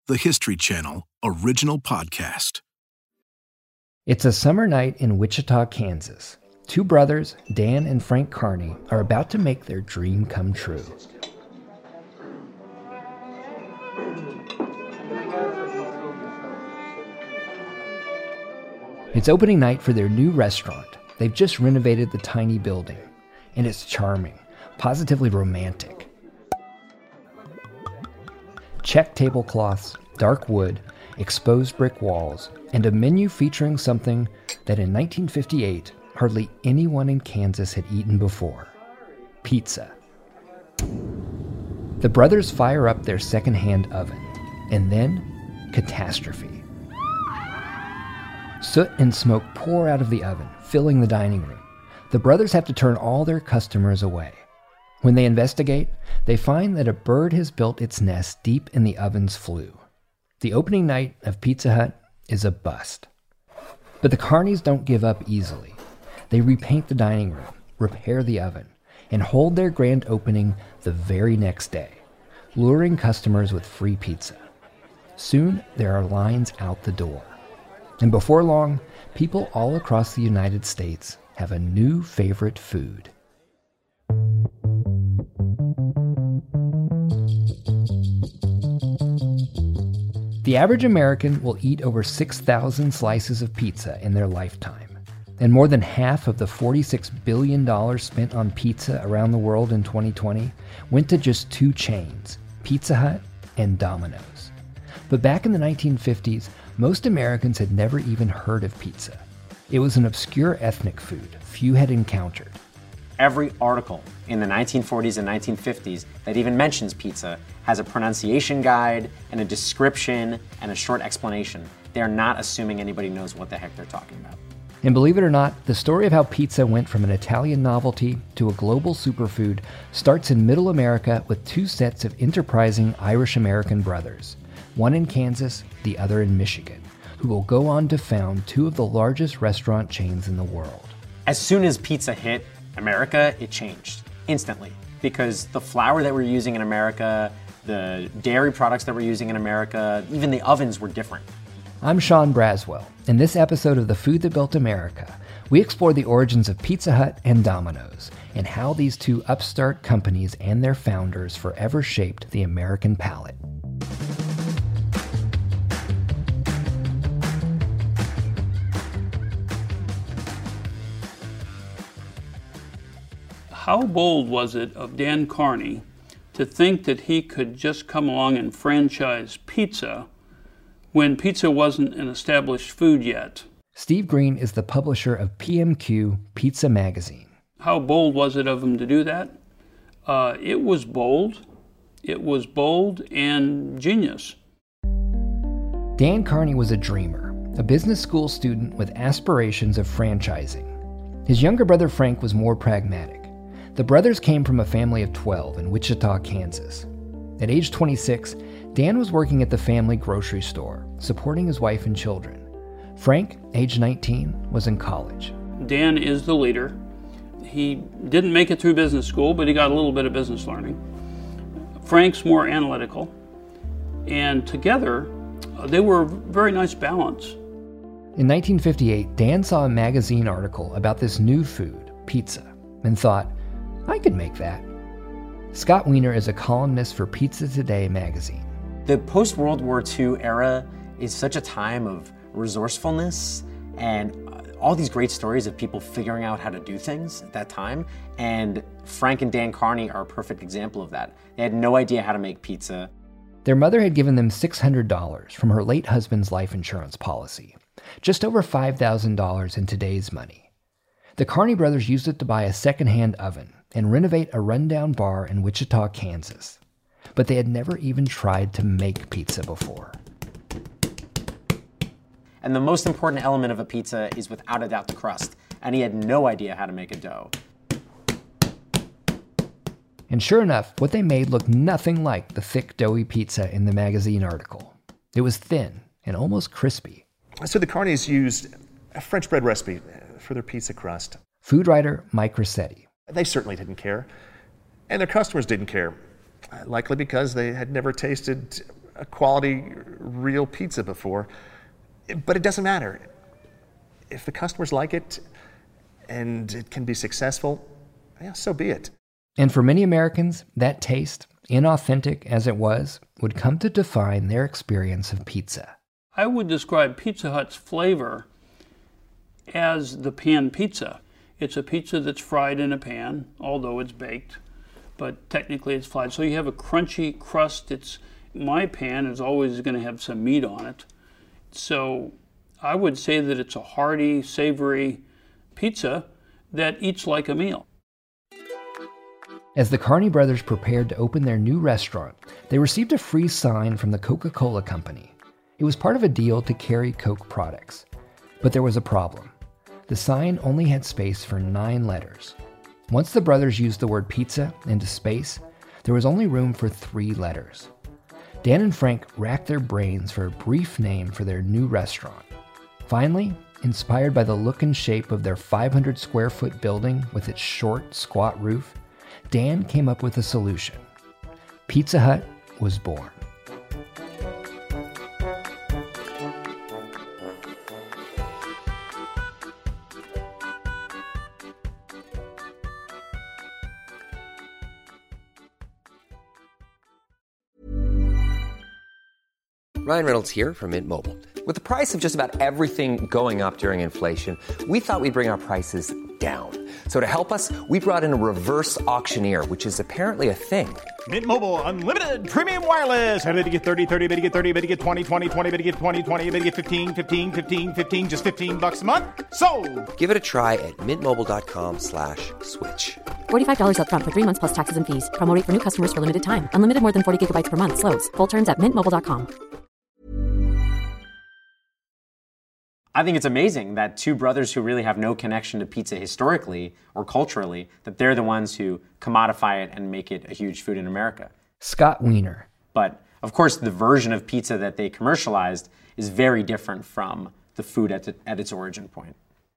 the History Channel original podcast. It's a summer night in Wichita, Kansas. Two brothers, Dan and Frank Carney, are about to make their dream come true. It's opening night for their new restaurant. They've just renovated the tiny building, and it's charming, positively romantic. Check tablecloths, dark wood, exposed brick walls, and a menu featuring something that in 1958 hardly anyone in Kansas had eaten before: pizza. The brothers fire up their second-hand oven, and then catastrophe. Soot and smoke pour out of the oven, filling the dining room. The brothers have to turn all their customers away. When they investigate, they find that a bird has built its nest deep in the oven's flue. The opening night of Pizza Hut is a bust. But the Carneys don't give up easily. They repaint the dining room, repair the oven, and hold their grand opening the very next day, luring customers with free pizza. Soon, there are lines out the door. And before long, people all across the United States have a new favorite food. The average American will eat over 6,000 slices of pizza in their lifetime. And more than half of the $46 billion spent on pizza around the world in 2020 went to just two chains, Pizza Hut and Domino's. But back in the 1950s, most Americans had never even heard of pizza. It was an obscure ethnic food few had encountered. Every article in the 1940s and 1950s that even mentions pizza has a pronunciation guide and a description and a short explanation. They're not assuming anybody knows what the heck they're talking about. And believe it or not, the story of how pizza went from an Italian novelty to a global superfood starts in Middle America with two sets of enterprising Irish-American brothers, one in Kansas, the other in Michigan, who will go on to found two of the largest restaurant chains in the world. As soon as pizza hit America, it changed instantly, because the flour that we're using in America, the dairy products that we're using in America, even the ovens were different. I'm Sean Braswell. In this episode of The Food That Built America, we explore the origins of Pizza Hut and Domino's and how these two upstart companies and their founders forever shaped the American palate. How bold was it of Dan Carney to think that he could just come along and franchise pizza when pizza wasn't an established food yet? Steve Green is the publisher of PMQ Pizza Magazine. How bold was it of him to do that? It was bold. It was bold and genius. Dan Carney was a dreamer, a business school student with aspirations of franchising. His younger brother Frank was more pragmatic. The brothers came from a family of 12 in Wichita, Kansas. At age 26, Dan was working at the family grocery store, supporting his wife and children. Frank, age 19, was in college. Dan is the leader. He didn't make it through business school, but he got a little bit of business learning. Frank's more analytical. And together, they were a very nice balance. In 1958, Dan saw a magazine article about this new food, pizza, and thought, I could make that. Scott Wiener is a columnist for Pizza Today magazine. The post-World War II era is such a time of resourcefulness and all these great stories of people figuring out how to do things at that time. And Frank and Dan Carney are a perfect example of that. They had no idea how to make pizza. Their mother had given them $600 from her late husband's life insurance policy, just over $5,000 in today's money. The Carney brothers used it to buy a second-hand oven and renovate a rundown bar in Wichita, Kansas. But they had never even tried to make pizza before. And the most important element of a pizza is without a doubt the crust. And he had no idea how to make a dough. And sure enough, what they made looked nothing like the thick, doughy pizza in the magazine article. It was thin and almost crispy. So the Carneys used a French bread recipe for their pizza crust. Food writer Mike Rossetti. They certainly didn't care. And their customers didn't care. Likely because they had never tasted a quality, real pizza before. But it doesn't matter. If the customers like it and it can be successful, yeah, so be it. And for many Americans, that taste, inauthentic as it was, would come to define their experience of pizza. I would describe Pizza Hut's flavor as the pan pizza. It's a pizza that's fried in a pan, although it's baked, but technically it's fried. So you have a crunchy crust. My pan is always going to have some meat on it. So I would say that it's a hearty, savory pizza that eats like a meal. As the Carney brothers prepared to open their new restaurant, they received a free sign from the Coca-Cola Company. It was part of a deal to carry Coke products. But there was a problem. The sign only had space for 9 letters. Once the brothers used the word pizza into space, there was only room for 3 letters. Dan and Frank racked their brains for a brief name for their new restaurant. Finally, inspired by the look and shape of their 500 square foot building with its short, squat roof, Dan came up with a solution. Pizza Hut was born. Ryan Reynolds here from Mint Mobile. With the price of just about everything going up during inflation, we thought we'd bring our prices down. So to help us, we brought in a reverse auctioneer, which is apparently a thing. Mint Mobile Unlimited Premium Wireless. How to get 30, 30, bit to get 30, bit to get 20, 20, 20, bit to get 20, 20, bit to get 15, 15, 15, 15, just $15 a month? Sold! Give it a try at mintmobile.com/switch. $45 up front for 3 months plus taxes and fees. Promo rate for new customers for limited time. Unlimited more than 40 gigabytes per month. Slows full terms at mintmobile.com. I think it's amazing that two brothers who really have no connection to pizza historically or culturally, that they're the ones who commodify it and make it a huge food in America. Scott Wiener. But of course, the version of pizza that they commercialized is very different from the food at its origin point.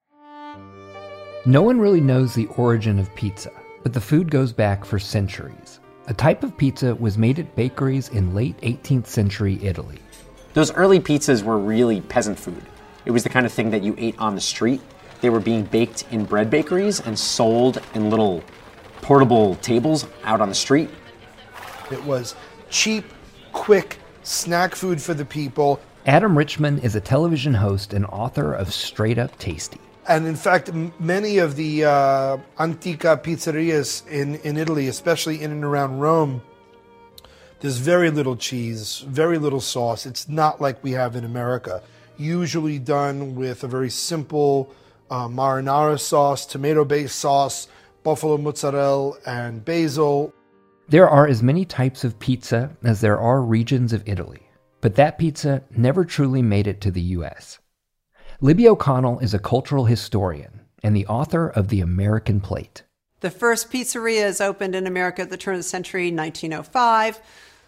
No one really knows the origin of pizza, but the food goes back for centuries. A type of pizza was made at bakeries in late 18th century Italy. Those early pizzas were really peasant food. It was the kind of thing that you ate on the street. They were being baked in bread bakeries and sold in little portable tables out on the street. It was cheap, quick snack food for the people. Adam Richman is a television host and author of Straight Up Tasty. And in fact, many of the Antica pizzerias in Italy, especially in and around Rome, there's very little cheese, very little sauce. It's not like we have in America. Usually done with a very simple marinara sauce, tomato-based sauce, buffalo mozzarella, and basil. There are as many types of pizza as there are regions of Italy, but that pizza never truly made it to the U.S. Libby O'Connell is a cultural historian and the author of The American Plate. The first pizzerias opened in America at the turn of the century, 1905.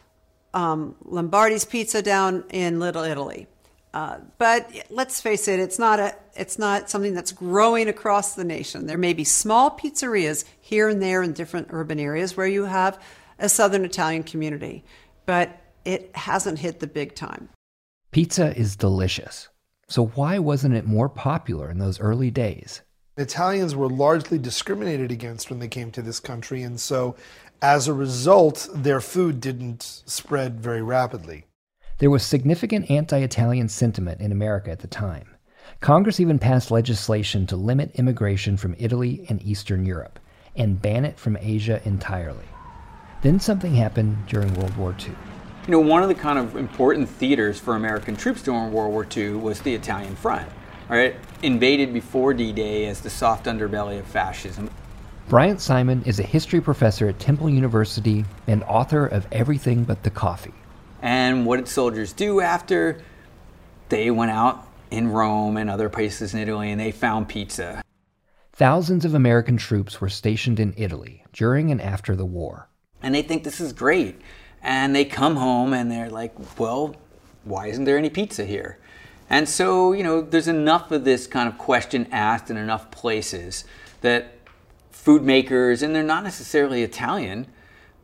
Lombardi's Pizza down in Little Italy. But let's face it, it's not something that's growing across the nation. There may be small pizzerias here and there in different urban areas where you have a Southern Italian community, but it hasn't hit the big time. Pizza is delicious. So why wasn't it more popular in those early days? Italians were largely discriminated against when they came to this country, and so as a result, their food didn't spread very rapidly. There was significant anti-Italian sentiment in America at the time. Congress even passed legislation to limit immigration from Italy and Eastern Europe and ban it from Asia entirely. Then something happened during World War II. You know, one of the kind of important theaters for American troops during World War II was the Italian front, right? Invaded before D-Day as the soft underbelly of fascism. Bryant Simon is a history professor at Temple University and author of Everything But the Coffee. And what did soldiers do after? They went out in Rome and other places in Italy and they found pizza. Thousands of American troops were stationed in Italy during and after the war. And they think this is great. And they come home and they're like, well, why isn't there any pizza here? And so, you know, there's enough of this kind of question asked in enough places that food makers, and they're not necessarily Italian,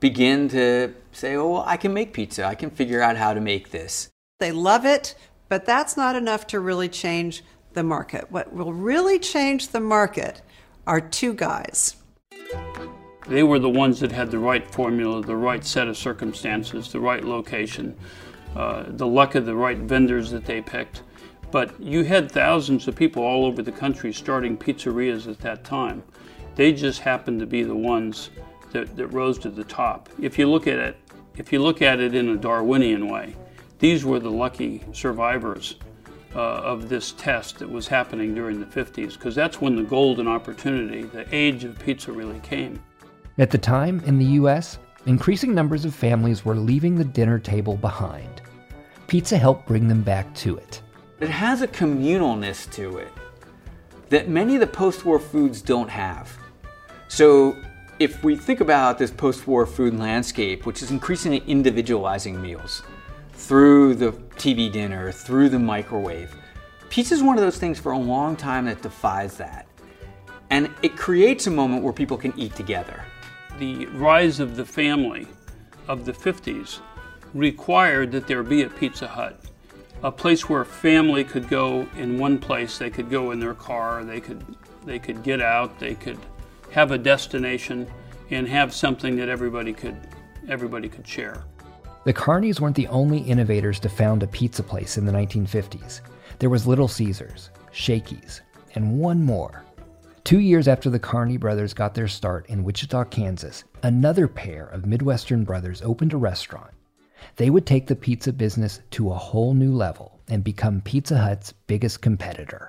begin to say, oh, well, I can make pizza. I can figure out how to make this. They love it, but that's not enough to really change the market. What will really change the market are two guys. They were the ones that had the right formula, the right set of circumstances, the right location, the luck of the right vendors that they picked. But you had thousands of people all over the country starting pizzerias at that time. They just happened to be the ones that rose to the top. If you look at it in a Darwinian way, these were the lucky survivors of this test that was happening during the 50s, because that's when the golden opportunity, the age of pizza, really came. At the time, in the U.S., increasing numbers of families were leaving the dinner table behind. Pizza helped bring them back to it. It has a communalness to it that many of the post-war foods don't have. So if we think about this post-war food landscape, which is increasingly individualizing meals through the TV dinner, through the microwave, pizza is one of those things for a long time that defies that. And it creates a moment where people can eat together. The rise of the family of the 50s required that there be a Pizza Hut, a place where a family could go in one place. They could go in their car, they could get out, they could have a destination and have something that everybody could share. The Carneys weren't the only innovators to found a pizza place in the 1950s. There was Little Caesars, Shakey's, and one more. 2 years after the Carney brothers got their start in Wichita, Kansas, another pair of Midwestern brothers opened a restaurant. They would take the pizza business to a whole new level and become Pizza Hut's biggest competitor.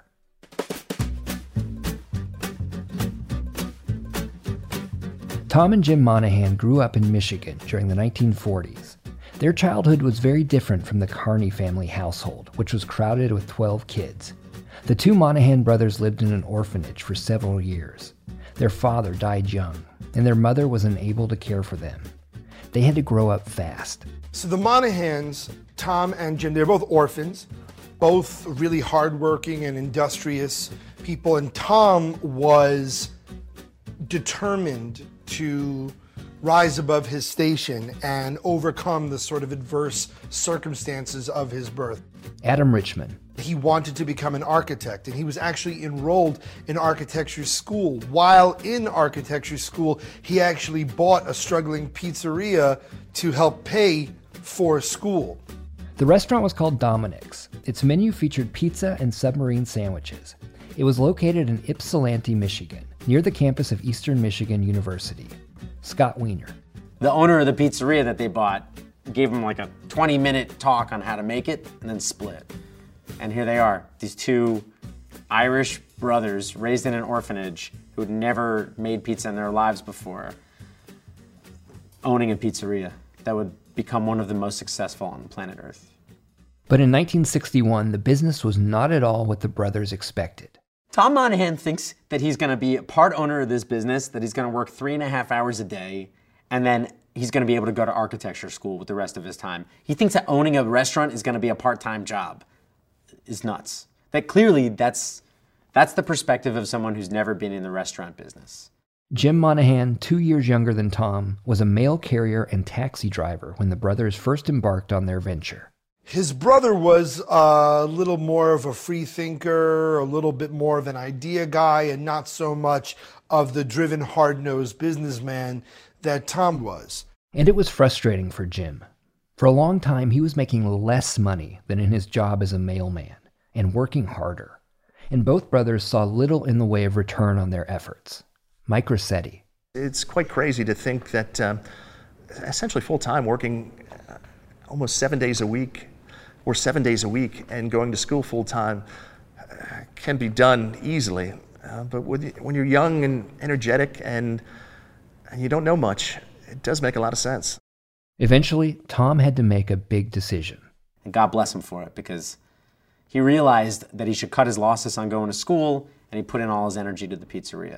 Tom and Jim Monahan grew up in Michigan during the 1940s. Their childhood was very different from the Carney family household, which was crowded with 12 kids. The two Monahan brothers lived in an orphanage for several years. Their father died young, and their mother was unable to care for them. They had to grow up fast. So the Monahans, Tom and Jim, they're both orphans, both really hardworking and industrious people, and Tom was determined to rise above his station and overcome the sort of adverse circumstances of his birth. Adam Richman. He wanted to become an architect, and he was actually enrolled in architecture school. While in architecture school, he actually bought a struggling pizzeria to help pay for school. The restaurant was called Dominic's. Its menu featured pizza and submarine sandwiches. It was located in Ypsilanti, Michigan, near the campus of Eastern Michigan University. Scott Wiener. The owner of the pizzeria that they bought gave him like a 20-minute talk on how to make it and then split. And here they are, these two Irish brothers raised in an orphanage who had never made pizza in their lives before, owning a pizzeria that would become one of the most successful on planet Earth. But in 1961, the business was not at all what the brothers expected. Tom Monahan thinks that he's going to be a part owner of this business, that he's going to work 3.5 hours a day, and then he's going to be able to go to architecture school with the rest of his time. He thinks that owning a restaurant is going to be a part-time job. Is nuts. That clearly that's the perspective of someone who's never been in the restaurant business. Jim Monahan, 2 years younger than Tom, was a mail carrier and taxi driver when the brothers first embarked on their venture. His brother was a little more of a free thinker, a little bit more of an idea guy, and not so much of the driven, hard-nosed businessman that Tom was. And it was frustrating for Jim. For a long time, he was making less money than in his job as a mailman, and working harder. And both brothers saw little in the way of return on their efforts. Mike Rossetti. It's quite crazy to think that essentially full-time, working almost 7 days a week, or 7 days a week, and going to school full-time can be done easily. But when you're young and energetic and you don't know much, it does make a lot of sense. Eventually, Tom had to make a big decision. And God bless him for it, because he realized that he should cut his losses on going to school, and he put in all his energy to the pizzeria.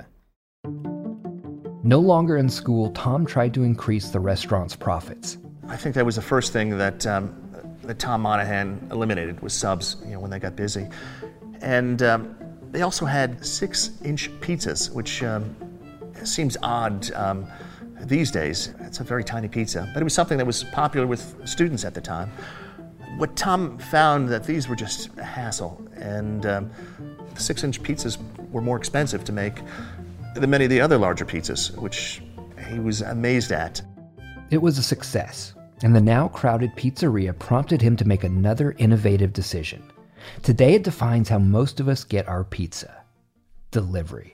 No longer in school, Tom tried to increase the restaurant's profits. I think that was the first thing that Tom Monahan eliminated was subs, when they got busy. And they also had 6-inch pizzas, which seems odd These days, it's a very tiny pizza, but it was something that was popular with students at the time. What Tom found that these were just a hassle, and 6-inch pizzas were more expensive to make than many of the other larger pizzas, which he was amazed at. It was a success, and the now crowded pizzeria prompted him to make another innovative decision. Today it defines how most of us get our pizza: delivery.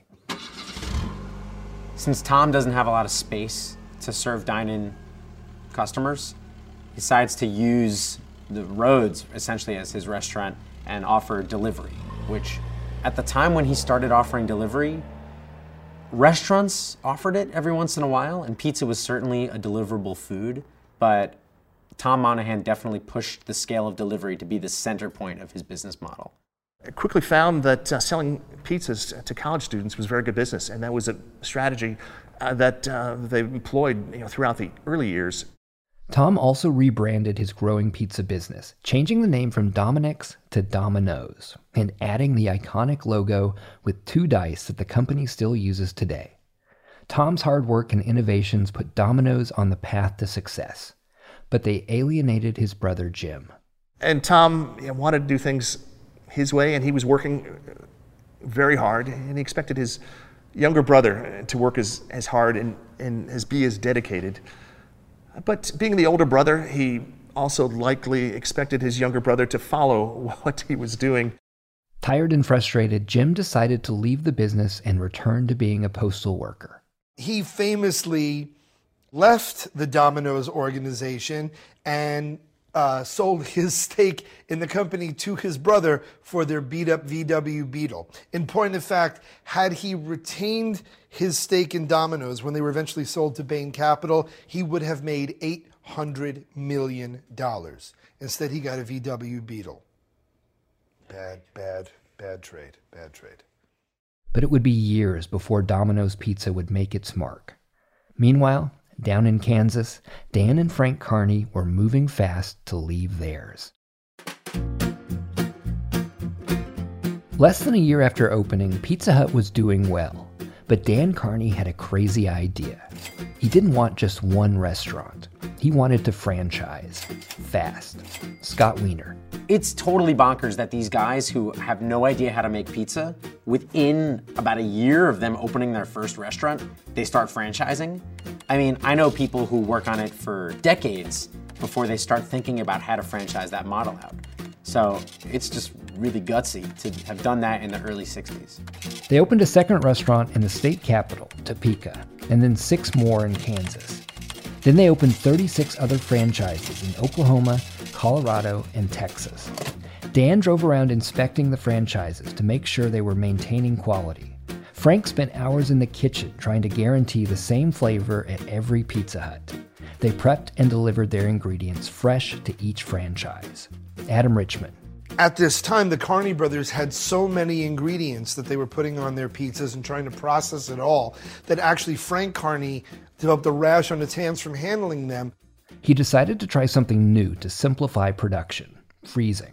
Since Tom doesn't have a lot of space to serve dine-in customers, he decides to use the roads essentially as his restaurant and offer delivery, which at the time when he started offering delivery, restaurants offered it every once in a while, and pizza was certainly a deliverable food, but Tom Monahan definitely pushed the scale of delivery to be the center point of his business model. I quickly found that selling pizzas to college students was very good business, and that was a strategy that they employed throughout the early years. Tom also rebranded his growing pizza business, changing the name from Dominick's to Domino's, and adding the iconic logo with 2 dice that the company still uses today. Tom's hard work and innovations put Domino's on the path to success, but they alienated his brother Jim. And Tom wanted to do things his way, and he was working very hard, and he expected his younger brother to work as hard and be as dedicated. But being the older brother, he also likely expected his younger brother to follow what he was doing. Tired and frustrated, Jim decided to leave the business and return to being a postal worker. He famously left the Domino's organization and sold his stake in the company to his brother for their beat-up VW Beetle. In point of fact, had he retained his stake in Domino's when they were eventually sold to Bain Capital, he would have made $800 million. Instead, he got a VW Beetle. Bad trade. But it would be years before Domino's Pizza would make its mark. Meanwhile, down in Kansas, Dan and Frank Carney were moving fast to leave theirs. Less than a year after opening, Pizza Hut was doing well, but Dan Carney had a crazy idea. He didn't want just one restaurant. He wanted to franchise, fast. Scott Wiener. It's totally bonkers that these guys who have no idea how to make pizza, within about a year of them opening their first restaurant, they start franchising. I mean, I know people who work on it for decades before they start thinking about how to franchise that model out. So it's just really gutsy to have done that in the early 60s. They opened a second restaurant in the state capital, Topeka, and then 6 more in Kansas. Then they opened 36 other franchises in Oklahoma, Colorado, and Texas. Dan drove around inspecting the franchises to make sure they were maintaining quality. Frank spent hours in the kitchen trying to guarantee the same flavor at every Pizza Hut. They prepped and delivered their ingredients fresh to each franchise. Adam Richman. At this time, the Carney brothers had so many ingredients that they were putting on their pizzas and trying to process it all that actually Frank Carney developed a rash on his hands from handling them. He decided to try something new to simplify production: freezing.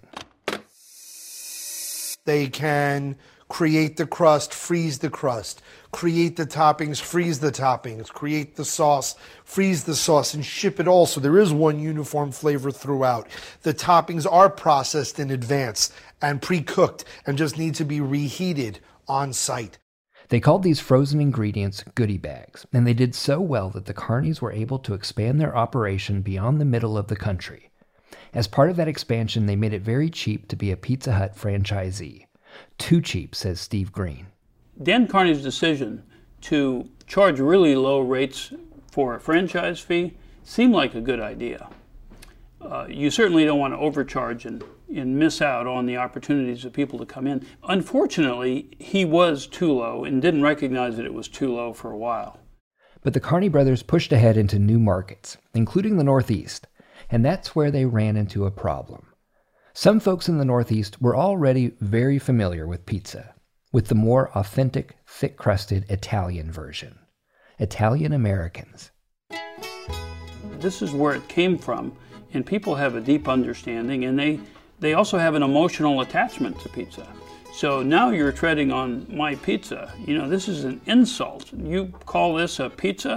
They can create the crust, freeze the crust, create the toppings, freeze the toppings, create the sauce, freeze the sauce, and ship it all so there is one uniform flavor throughout. The toppings are processed in advance and pre-cooked and just need to be reheated on site. They called these frozen ingredients goodie bags, and they did so well that the Carneys were able to expand their operation beyond the middle of the country. As part of that expansion, they made it very cheap to be a Pizza Hut franchisee. Too cheap, says Steve Green. Dan Carney's decision to charge really low rates for a franchise fee seemed like a good idea. You certainly don't want to overcharge and miss out on the opportunities of people to come in. Unfortunately, he was too low and didn't recognize that it was too low for a while. But the Carney brothers pushed ahead into new markets, including the Northeast, and that's where they ran into a problem. Some folks in the Northeast were already very familiar with pizza, with the more authentic, thick-crusted Italian version. Italian Americans. This is where it came from, and people have a deep understanding, and they also have an emotional attachment to pizza. So now you're treading on my pizza. You know, this is an insult. You call this a pizza?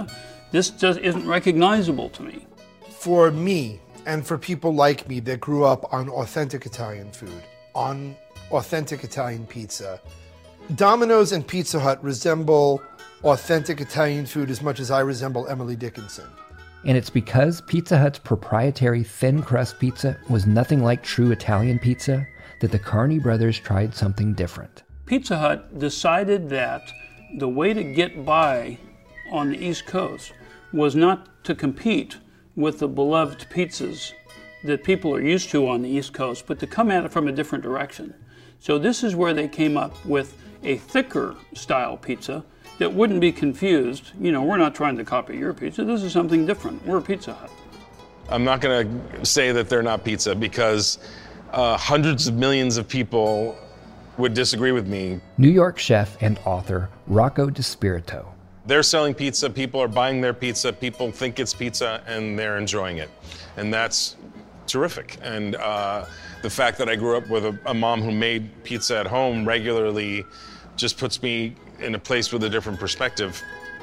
This just isn't recognizable to me. For me, and for people like me that grew up on authentic Italian food, on authentic Italian pizza, Domino's and Pizza Hut resemble authentic Italian food as much as I resemble Emily Dickinson. And it's because Pizza Hut's proprietary thin crust pizza was nothing like true Italian pizza that the Carney brothers tried something different. Pizza Hut decided that the way to get by on the East Coast was not to compete with the beloved pizzas that people are used to on the East Coast, but to come at it from a different direction. So this is where they came up with a thicker style pizza that wouldn't be confused. You know, we're not trying to copy your pizza. This is something different. We're Pizza Hut. I'm not going to say that they're not pizza because hundreds of millions of people would disagree with me. New York chef and author Rocco DiSpirito. They're selling pizza, people are buying their pizza, people think it's pizza, and they're enjoying it. And that's terrific. And the fact that I grew up with a mom who made pizza at home regularly just puts me in a place with a different perspective.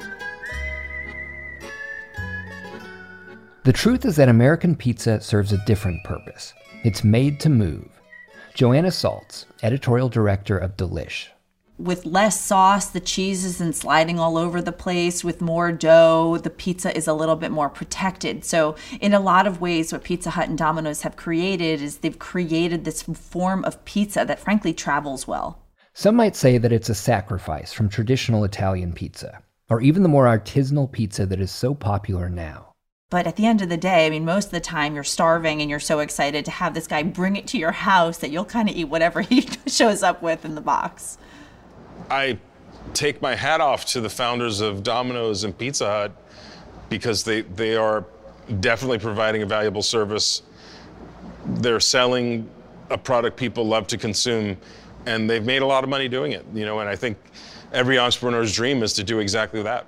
The truth is that American pizza serves a different purpose. It's made to move. Joanna Saltz, editorial director of Delish. With less sauce, the cheese isn't sliding all over the place. With more dough, the pizza is a little bit more protected. So in a lot of ways, what Pizza Hut and Domino's have created is they've created this form of pizza that frankly travels well. Some might say that it's a sacrifice from traditional Italian pizza, or even the more artisanal pizza that is so popular now. But at the end of the day, I mean, most of the time you're starving and you're so excited to have this guy bring it to your house that you'll kind of eat whatever he shows up with in the box. I take my hat off to the founders of Domino's and Pizza Hut because they are definitely providing a valuable service. They're selling a product people love to consume, and they've made a lot of money doing it, you know, and I think every entrepreneur's dream is to do exactly that.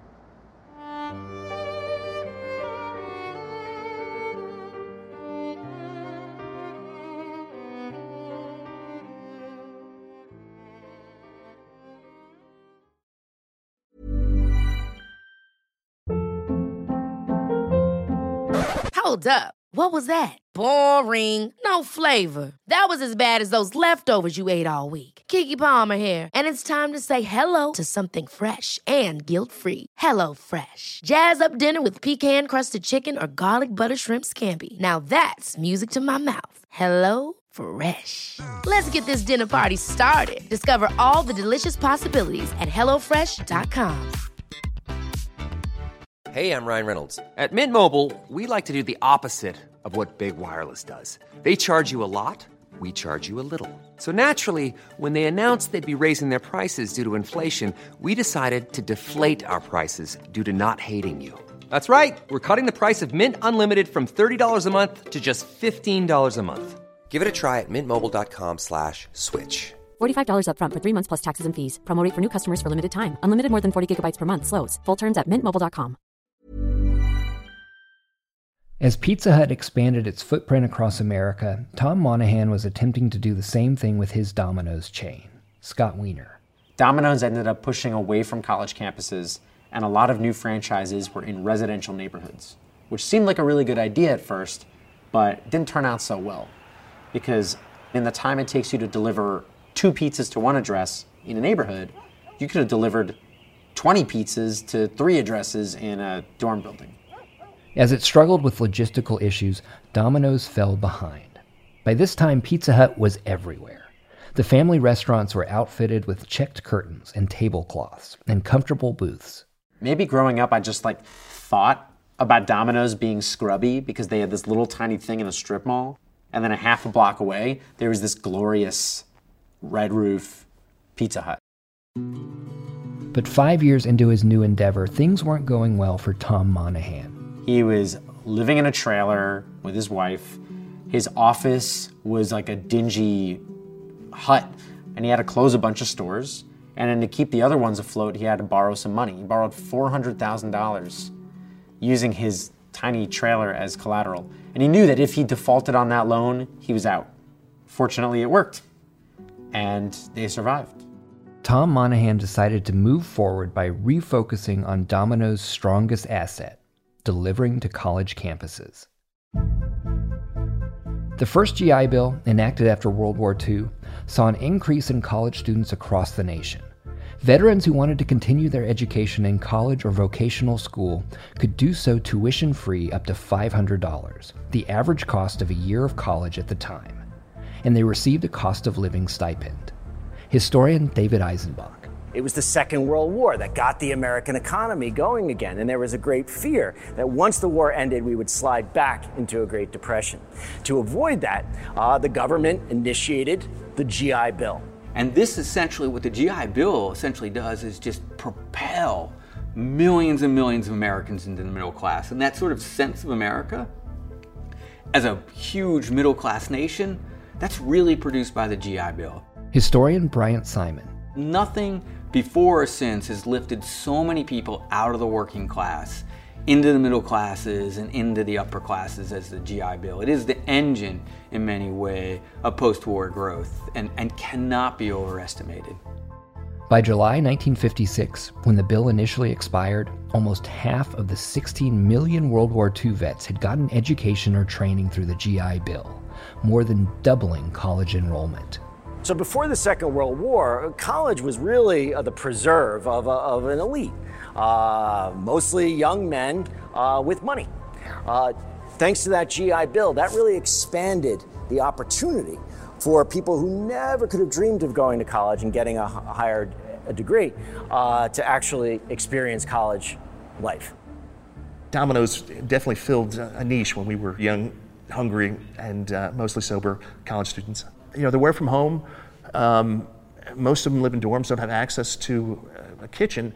Hold up. What was that? Boring. No flavor. That was as bad as those leftovers you ate all week. Keke Palmer here, and it's time to say hello to something fresh and guilt-free. HelloFresh. Jazz up dinner with pecan-crusted chicken or garlic butter shrimp scampi. Now that's music to my mouth. HelloFresh. Let's get this dinner party started. Discover all the delicious possibilities at HelloFresh.com. Hey, I'm Ryan Reynolds. At Mint Mobile, we like to do the opposite of what Big Wireless does. They charge you a lot, we charge you a little. So naturally, when they announced they'd be raising their prices due to inflation, we decided to deflate our prices due to not hating you. That's right. We're cutting the price of Mint Unlimited from $30 a month to just $15 a month. Give it a try at mintmobile.com/switch. $45 up front for 3 months plus taxes and fees. Promo rate for new customers for limited time. Unlimited more than 40 gigabytes per month. Slows full terms at mintmobile.com. As Pizza Hut expanded its footprint across America, Tom Monahan was attempting to do the same thing with his Domino's chain, Scott Wiener. Domino's ended up pushing away from college campuses, and a lot of new franchises were in residential neighborhoods, which seemed like a really good idea at first, but didn't turn out so well. Because in the time it takes you to deliver 2 pizzas to one address in a neighborhood, you could have delivered 20 pizzas to 3 addresses in a dorm building. As it struggled with logistical issues, Domino's fell behind. By this time, Pizza Hut was everywhere. The family restaurants were outfitted with checked curtains and tablecloths and comfortable booths. Maybe growing up, I just thought about Domino's being scrubby because they had this little tiny thing in a strip mall. And then a half a block away, there was this glorious red roof Pizza Hut. But 5 years into his new endeavor, things weren't going well for Tom Monahan. He was living in a trailer with his wife. His office was like a dingy hut, and he had to close a bunch of stores. And then to keep the other ones afloat, he had to borrow some money. He borrowed $400,000 using his tiny trailer as collateral. And he knew that if he defaulted on that loan, he was out. Fortunately, it worked, and they survived. Tom Monahan decided to move forward by refocusing on Domino's strongest asset, delivering to college campuses. The first GI Bill, enacted after World War II, saw an increase in college students across the nation. Veterans who wanted to continue their education in college or vocational school could do so tuition-free up to $500, the average cost of a year of college at the time. And they received a cost of living stipend. Historian David Eisenbach. It was the Second World War that got the American economy going again, and there was a great fear that once the war ended, we would slide back into a Great Depression. To avoid that, the government initiated the GI Bill. And this essentially, what the GI Bill essentially does is just propel millions and millions of Americans into the middle class. And that sort of sense of America as a huge middle class nation, that's really produced by the GI Bill. Historian Bryant Simon. Nothing before or since has lifted so many people out of the working class into the middle classes and into the upper classes as the GI Bill. It is the engine, in many ways, of post-war growth and cannot be overestimated. By July 1956, when the bill initially expired, almost half of the 16 million World War II vets had gotten education or training through the GI Bill, more than doubling college enrollment. So before the Second World War, college was really the preserve of an elite, mostly young men with money. Thanks to that GI Bill, that really expanded the opportunity for people who never could have dreamed of going to college and getting a higher degree to actually experience college life. Domino's definitely filled a niche when we were young, hungry, and mostly sober college students. You know, they're away from home. Most of them live in dorms, don't have access to a kitchen.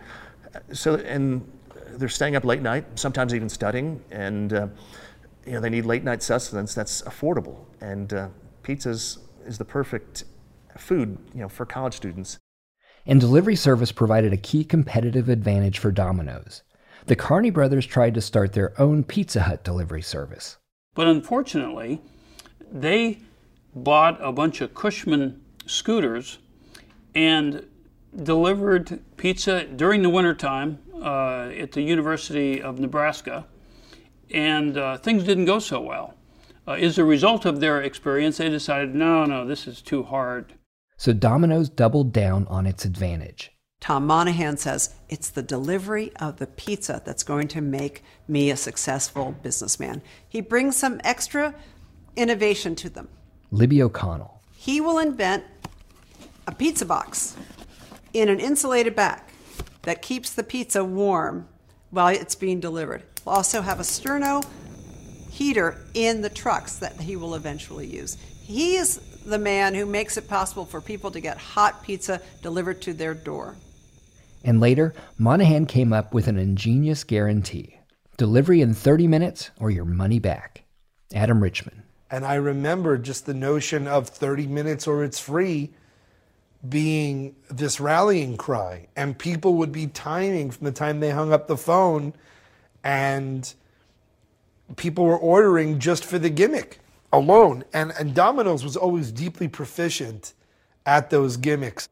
And they're staying up late night, sometimes even studying. And you know, they need late night sustenance that's affordable. And pizzas is the perfect food, you know, for college students. And delivery service provided a key competitive advantage for Domino's. The Carney brothers tried to start their own Pizza Hut delivery service. But unfortunately, they bought a bunch of Cushman scooters and delivered pizza during the wintertime at the University of Nebraska, and things didn't go so well. As a result of their experience, they decided, no, this is too hard. So Domino's doubled down on its advantage. Tom Monahan says, it's the delivery of the pizza that's going to make me a successful businessman. He brings some extra innovation to them. Libby O'Connell. He will invent a pizza box in an insulated bag that keeps the pizza warm while it's being delivered. We'll also have a sterno heater in the trucks that he will eventually use. He is the man who makes it possible for people to get hot pizza delivered to their door. And later, Monahan came up with an ingenious guarantee. Delivery in 30 minutes or your money back. Adam Richman. And I remember just the notion of 30 minutes or it's free being this rallying cry. And people would be timing from the time they hung up the phone, and people were ordering just for the gimmick alone. And Domino's was always deeply proficient at those gimmicks.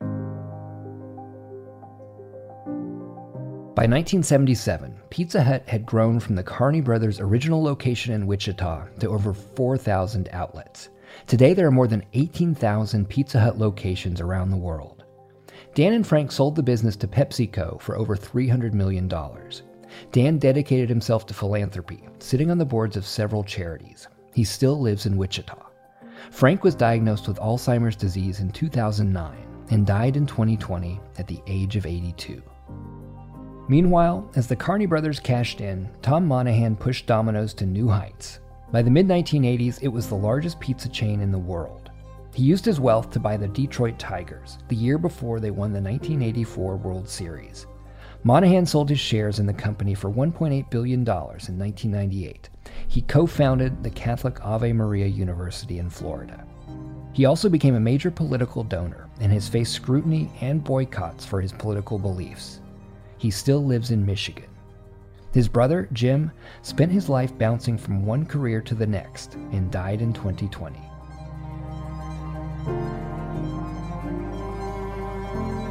By 1977, Pizza Hut had grown from the Carney brothers' original location in Wichita to over 4,000 outlets. Today, there are more than 18,000 Pizza Hut locations around the world. Dan and Frank sold the business to PepsiCo for over $300 million. Dan dedicated himself to philanthropy, sitting on the boards of several charities. He still lives in Wichita. Frank was diagnosed with Alzheimer's disease in 2009 and died in 2020 at the age of 82. Meanwhile, as the Carney brothers cashed in, Tom Monahan pushed Domino's to new heights. By the mid-1980s, it was the largest pizza chain in the world. He used his wealth to buy the Detroit Tigers, the year before they won the 1984 World Series. Monahan sold his shares in the company for $1.8 billion in 1998. He co-founded the Catholic Ave Maria University in Florida. He also became a major political donor and has faced scrutiny and boycotts for his political beliefs. He still lives in Michigan. His brother, Jim, spent his life bouncing from one career to the next and died in 2020.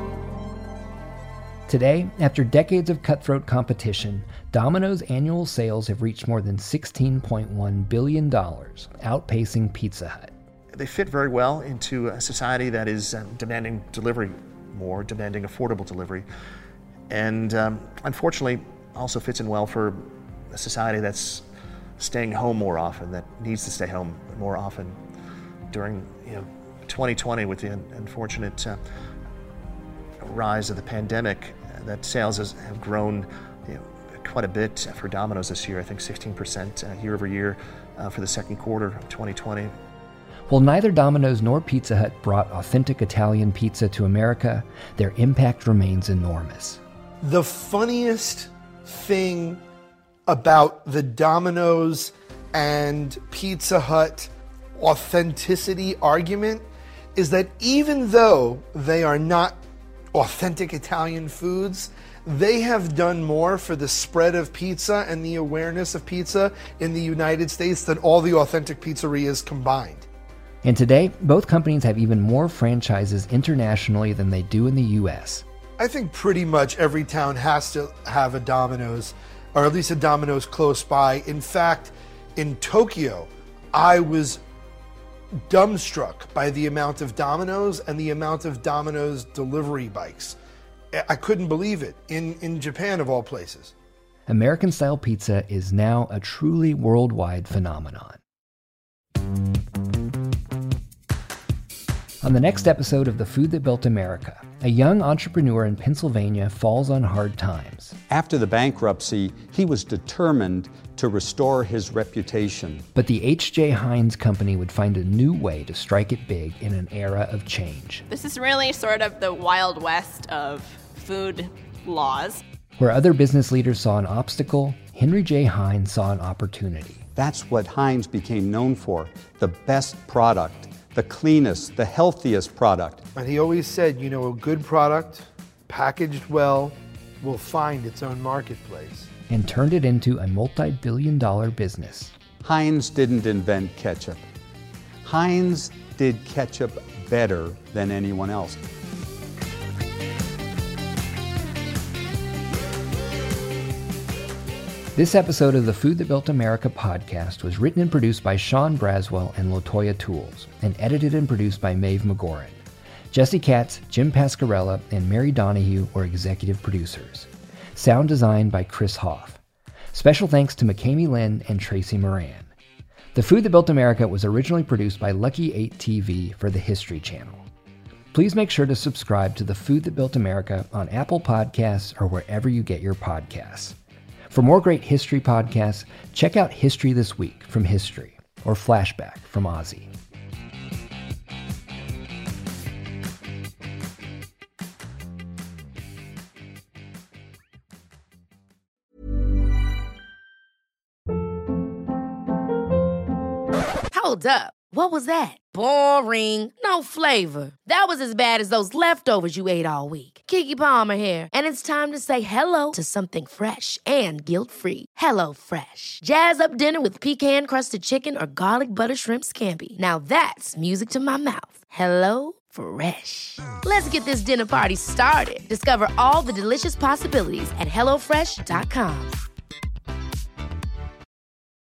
Today, after decades of cutthroat competition, Domino's annual sales have reached more than $16.1 billion, outpacing Pizza Hut. They fit very well into a society that is demanding delivery more, demanding affordable delivery, and unfortunately also fits in well for a society that's staying home more often, that needs to stay home more often. During 2020, with the unfortunate rise of the pandemic, that sales have grown quite a bit for Domino's this year. I think 16% year over year for the second quarter of 2020. While neither Domino's nor Pizza Hut brought authentic Italian pizza to America, their impact remains enormous. The funniest thing about the Domino's and Pizza Hut authenticity argument is that even though they are not authentic Italian foods, they have done more for the spread of pizza and the awareness of pizza in the United States than all the authentic pizzerias combined. And today, both companies have even more franchises internationally than they do in the US. I think pretty much every town has to have a Domino's, or at least a Domino's close by. In fact, in Tokyo, I was dumbstruck by the amount of Domino's and the amount of Domino's delivery bikes. I couldn't believe it, in Japan of all places. American-style pizza is now a truly worldwide phenomenon. On the next episode of The Food That Built America, a young entrepreneur in Pennsylvania falls on hard times. After the bankruptcy, he was determined to restore his reputation. But the H.J. Heinz Company would find a new way to strike it big in an era of change. This is really sort of the Wild West of food laws. Where other business leaders saw an obstacle, Henry J. Heinz saw an opportunity. That's what Heinz became known for, the best product, the cleanest, the healthiest product. And he always said, a good product, packaged well, will find its own marketplace. And turned it into a multi-billion-dollar business. Heinz didn't invent ketchup. Heinz did ketchup better than anyone else. This episode of the Food That Built America podcast was written and produced by Sean Braswell and Latoya Tools, and edited and produced by Maeve McGoran. Jesse Katz, Jim Pascarella, and Mary Donahue were executive producers. Sound design by Chris Hoff. Special thanks to McKamey Lynn and Tracy Moran. The Food That Built America was originally produced by Lucky 8 TV for the History Channel. Please make sure to subscribe to The Food That Built America on Apple Podcasts or wherever you get your podcasts. For more great history podcasts, check out History This Week from History, or Flashback from Ozzy. Hold up. What was that? Boring. No flavor. That was as bad as those leftovers you ate all week. Keke Palmer here, and it's time to say hello to something fresh and guilt-free. HelloFresh. Jazz up dinner with pecan-crusted chicken or garlic butter shrimp scampi. Now that's music to my mouth. HelloFresh. Let's get this dinner party started. Discover all the delicious possibilities at HelloFresh.com.